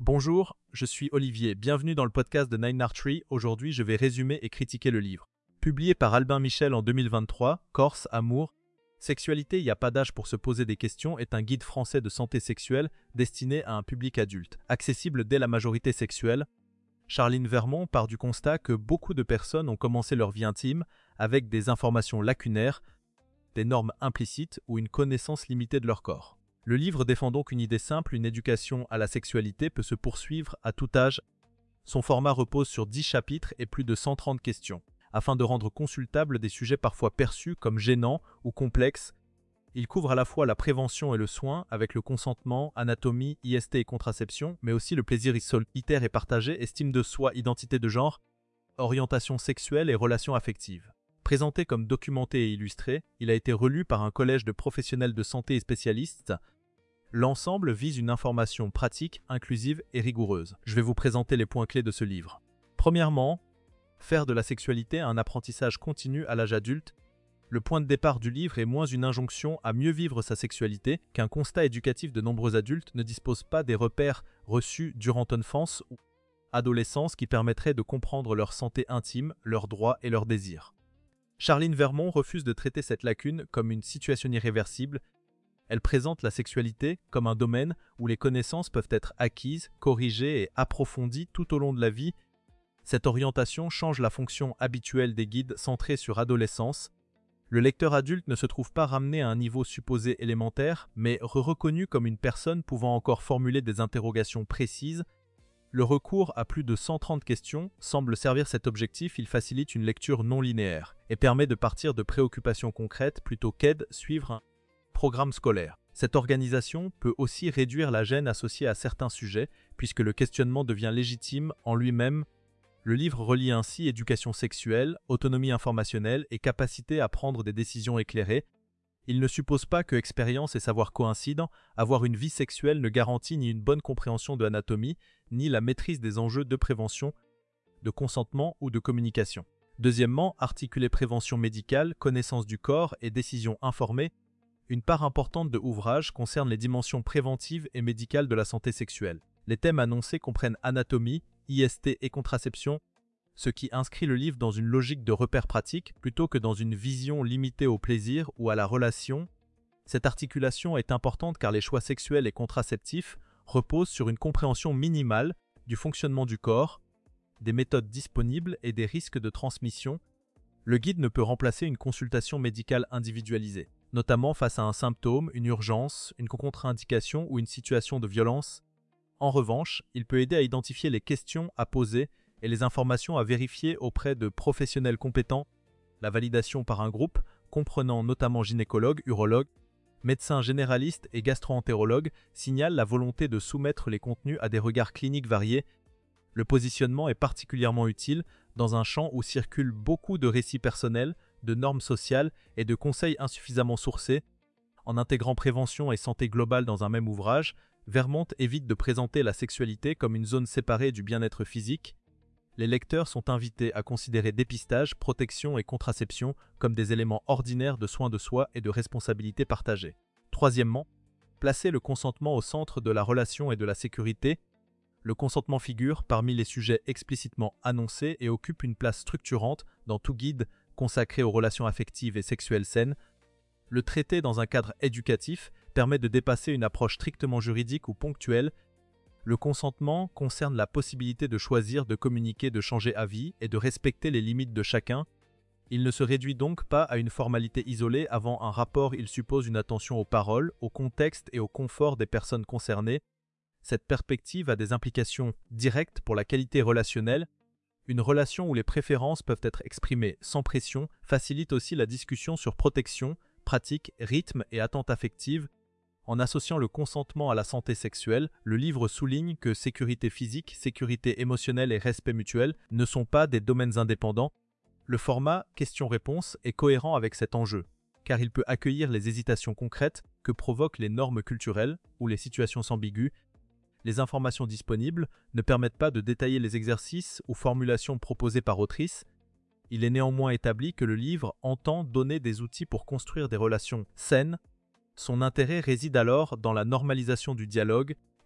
Bonjour, je suis Olivier, bienvenue dans le podcast de Nine Art Tree. Aujourd'hui, je vais résumer et critiquer le livre. Publié par Albin Michel en 2023, Corse, Amour, Sexualité, il n'y a pas d'âge pour se poser des questions est un guide français de santé sexuelle destiné à un public adulte, accessible dès la majorité sexuelle. Charline Vermont part du constat que beaucoup de personnes ont commencé leur vie intime avec des informations lacunaires, des normes implicites ou une connaissance limitée de leur corps. Le livre défend donc une idée simple, une éducation à la sexualité peut se poursuivre à tout âge. Son format repose sur 10 chapitres et plus de 130 questions. Afin de rendre consultables des sujets parfois perçus comme gênants ou complexes, il couvre à la fois la prévention et le soin avec le consentement, anatomie, IST et contraception, mais aussi le plaisir solitaire et partagé, estime de soi, identité de genre, orientation sexuelle et relations affectives. Présenté comme documenté et illustré, il a été relu par un collège de professionnels de santé et spécialistes. L'ensemble vise une information pratique, inclusive et rigoureuse. Je vais vous présenter les points clés de ce livre. Premièrement, faire de la sexualité un apprentissage continu à l'âge adulte. Le point de départ du livre est moins une injonction à mieux vivre sa sexualité qu'un constat éducatif de nombreux adultes ne disposent pas des repères reçus durant l'enfance ou adolescence qui permettraient de comprendre leur santé intime, leurs droits et leurs désirs. Charline Vermont refuse de traiter cette lacune comme une situation irréversible. Elle présente la sexualité comme un domaine où les connaissances peuvent être acquises, corrigées et approfondies tout au long de la vie. Cette orientation change la fonction habituelle des guides centrés sur adolescence. Le lecteur adulte ne se trouve pas ramené à un niveau supposé élémentaire, mais reconnu comme une personne pouvant encore formuler des interrogations précises. Le recours à plus de 130 questions semble servir cet objectif, il facilite une lecture non linéaire et permet de partir de préoccupations concrètes plutôt qu'aide suivre un programme scolaire. Cette organisation peut aussi réduire la gêne associée à certains sujets, puisque le questionnement devient légitime en lui-même. Le livre relie ainsi éducation sexuelle, autonomie informationnelle et capacité à prendre des décisions éclairées. Il ne suppose pas que expérience et savoir coïncident, avoir une vie sexuelle ne garantit ni une bonne compréhension de l'anatomie, ni la maîtrise des enjeux de prévention, de consentement ou de communication. Deuxièmement, articuler prévention médicale, connaissance du corps et décision informée. Une part importante de ouvrage concerne les dimensions préventives et médicales de la santé sexuelle. Les thèmes annoncés comprennent anatomie, IST et contraception, ce qui inscrit le livre dans une logique de repères pratiques plutôt que dans une vision limitée au plaisir ou à la relation. Cette articulation est importante car les choix sexuels et contraceptifs reposent sur une compréhension minimale du fonctionnement du corps, des méthodes disponibles et des risques de transmission. Le guide ne peut remplacer une consultation médicale individualisée, notamment face à un symptôme, une urgence, une contre-indication ou une situation de violence. En revanche, il peut aider à identifier les questions à poser et les informations à vérifier auprès de professionnels compétents. La validation par un groupe, comprenant notamment gynécologues, urologues, médecins généralistes et gastro-entérologues, signale la volonté de soumettre les contenus à des regards cliniques variés. Le positionnement est particulièrement utile dans un champ où circulent beaucoup de récits personnels, de normes sociales et de conseils insuffisamment sourcés. En intégrant prévention et santé globale dans un même ouvrage, Vermont évite de présenter la sexualité comme une zone séparée du bien-être physique. Les lecteurs sont invités à considérer dépistage, protection et contraception comme des éléments ordinaires de soins de soi et de responsabilité partagée. Troisièmement, placer le consentement au centre de la relation et de la sécurité. Le consentement figure parmi les sujets explicitement annoncés et occupe une place structurante dans tout guide consacré aux relations affectives et sexuelles saines. Le traiter dans un cadre éducatif permet de dépasser une approche strictement juridique ou ponctuelle. Le consentement concerne la possibilité de choisir, de communiquer, de changer avis et de respecter les limites de chacun. Il ne se réduit donc pas à une formalité isolée. Avant un rapport, il suppose une attention aux paroles, au contexte et au confort des personnes concernées. Cette perspective a des implications directes pour la qualité relationnelle. Une relation où les préférences peuvent être exprimées sans pression facilite aussi la discussion sur protection, pratique, rythme et attente affective. En associant le consentement à la santé sexuelle, le livre souligne que sécurité physique, sécurité émotionnelle et respect mutuel ne sont pas des domaines indépendants. Le format questions-réponses est cohérent avec cet enjeu, car il peut accueillir les hésitations concrètes que provoquent les normes culturelles ou les situations ambiguës. Les informations disponibles ne permettent pas de détailler les exercices ou formulations proposées par autrice. Il est néanmoins établi que le livre entend donner des outils pour construire des relations saines. Son intérêt réside alors dans la normalisation du dialogue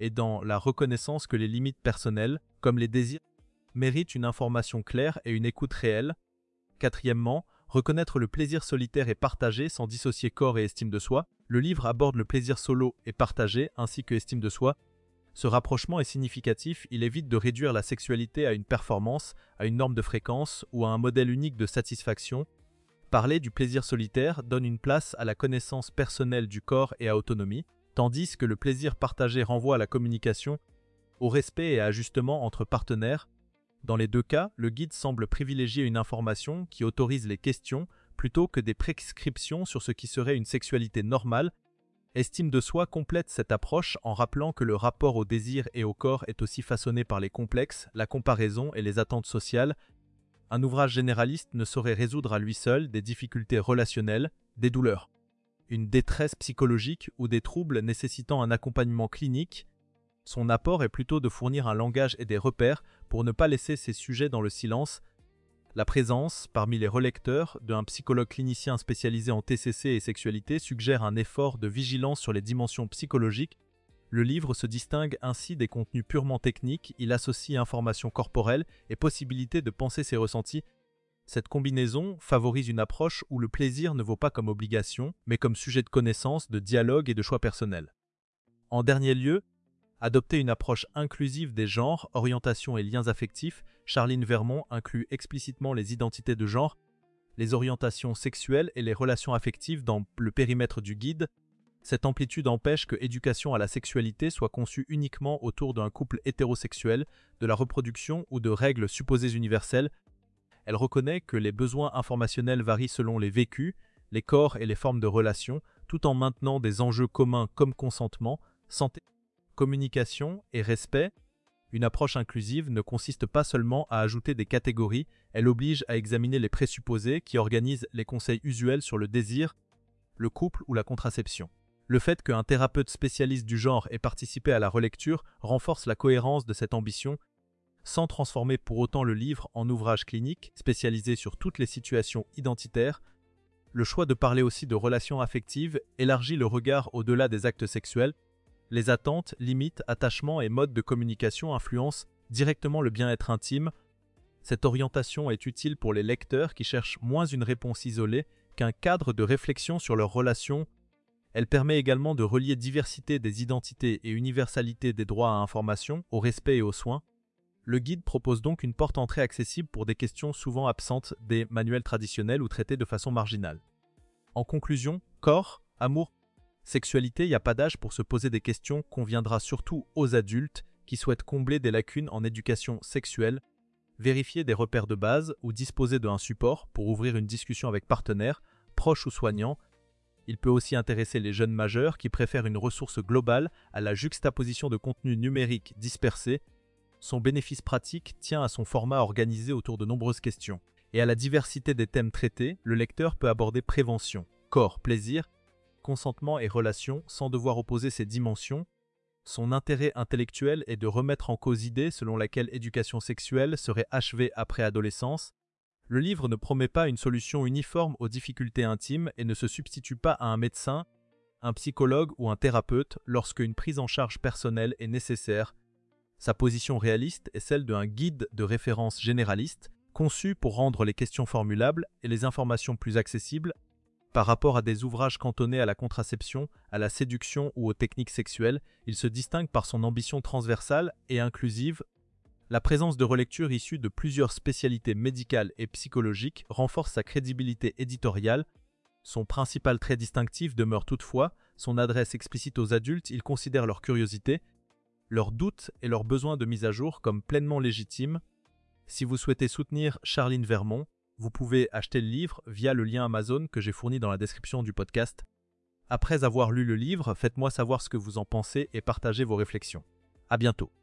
et dans la reconnaissance que les limites personnelles, comme les désirs, méritent une information claire et une écoute réelle. Quatrièmement, reconnaître le plaisir solitaire et partagé sans dissocier corps et estime de soi. Le livre aborde le plaisir solo et partagé ainsi que estime de soi. Ce rapprochement est significatif, il évite de réduire la sexualité à une performance, à une norme de fréquence ou à un modèle unique de satisfaction. Parler du plaisir solitaire donne une place à la connaissance personnelle du corps et à autonomie, tandis que le plaisir partagé renvoie à la communication, au respect et à ajustement entre partenaires. Dans les deux cas, le guide semble privilégier une information qui autorise les questions plutôt que des prescriptions sur ce qui serait une sexualité normale. Estime de soi complète cette approche en rappelant que le rapport au désir et au corps est aussi façonné par les complexes, la comparaison et les attentes sociales. Un ouvrage généraliste ne saurait résoudre à lui seul des difficultés relationnelles, des douleurs, une détresse psychologique ou des troubles nécessitant un accompagnement clinique. Son apport est plutôt de fournir un langage et des repères pour ne pas laisser ces sujets dans le silence. La présence, parmi les relecteurs, d'un psychologue clinicien spécialisé en TCC et sexualité suggère un effort de vigilance sur les dimensions psychologiques. Le livre se distingue ainsi des contenus purement techniques, il associe informations corporelles et possibilité de penser ses ressentis. Cette combinaison favorise une approche où le plaisir ne vaut pas comme obligation, mais comme sujet de connaissance, de dialogue et de choix personnel. En dernier lieu, adopter une approche inclusive des genres, orientations et liens affectifs. Charline Vermont inclut explicitement les identités de genre, les orientations sexuelles et les relations affectives dans le périmètre du guide. Cette amplitude empêche que éducation à la sexualité soit conçue uniquement autour d'un couple hétérosexuel, de la reproduction ou de règles supposées universelles. Elle reconnaît que les besoins informationnels varient selon les vécus, les corps et les formes de relations, tout en maintenant des enjeux communs comme consentement, santé, communication et respect. Une approche inclusive ne consiste pas seulement à ajouter des catégories, elle oblige à examiner les présupposés qui organisent les conseils usuels sur le désir, le couple ou la contraception. Le fait qu'un thérapeute spécialiste du genre ait participé à la relecture renforce la cohérence de cette ambition, sans transformer pour autant le livre en ouvrage clinique spécialisé sur toutes les situations identitaires. Le choix de parler aussi de relations affectives élargit le regard au-delà des actes sexuels. Les attentes, limites, attachements et modes de communication influencent directement le bien-être intime. Cette orientation est utile pour les lecteurs qui cherchent moins une réponse isolée qu'un cadre de réflexion sur leurs relations. Elle permet également de relier diversité des identités et universalité des droits à information, au respect et aux soins. Le guide propose donc une porte-entrée accessible pour des questions souvent absentes des manuels traditionnels ou traitées de façon marginale. En conclusion, corps, amour, sexualité, il n'y a pas d'âge pour se poser des questions, conviendra surtout aux adultes qui souhaitent combler des lacunes en éducation sexuelle, vérifier des repères de base ou disposer d'un support pour ouvrir une discussion avec partenaires, proches ou soignants. Il peut aussi intéresser les jeunes majeurs qui préfèrent une ressource globale à la juxtaposition de contenus numériques dispersés. Son bénéfice pratique tient à son format organisé autour de nombreuses questions. Et à la diversité des thèmes traités, le lecteur peut aborder prévention, corps, plaisir, consentement et relations sans devoir opposer ces dimensions. Son intérêt intellectuel est de remettre en cause l'idée selon laquelle éducation sexuelle serait achevée après adolescence. Le livre ne promet pas une solution uniforme aux difficultés intimes et ne se substitue pas à un médecin, un psychologue ou un thérapeute lorsque une prise en charge personnelle est nécessaire. Sa position réaliste est celle d'un guide de référence généraliste, conçu pour rendre les questions formulables et les informations plus accessibles. Par rapport à des ouvrages cantonnés à la contraception, à la séduction ou aux techniques sexuelles, il se distingue par son ambition transversale et inclusive. La présence de relectures issues de plusieurs spécialités médicales et psychologiques renforce sa crédibilité éditoriale. Son principal trait distinctif demeure toutefois son adresse explicite aux adultes. Il considère leur curiosité, leurs doutes et leurs besoins de mise à jour comme pleinement légitimes. Si vous souhaitez soutenir Charline Vermont, vous pouvez acheter le livre via le lien Amazon que j'ai fourni dans la description du podcast. Après avoir lu le livre, faites-moi savoir ce que vous en pensez et partagez vos réflexions. À bientôt.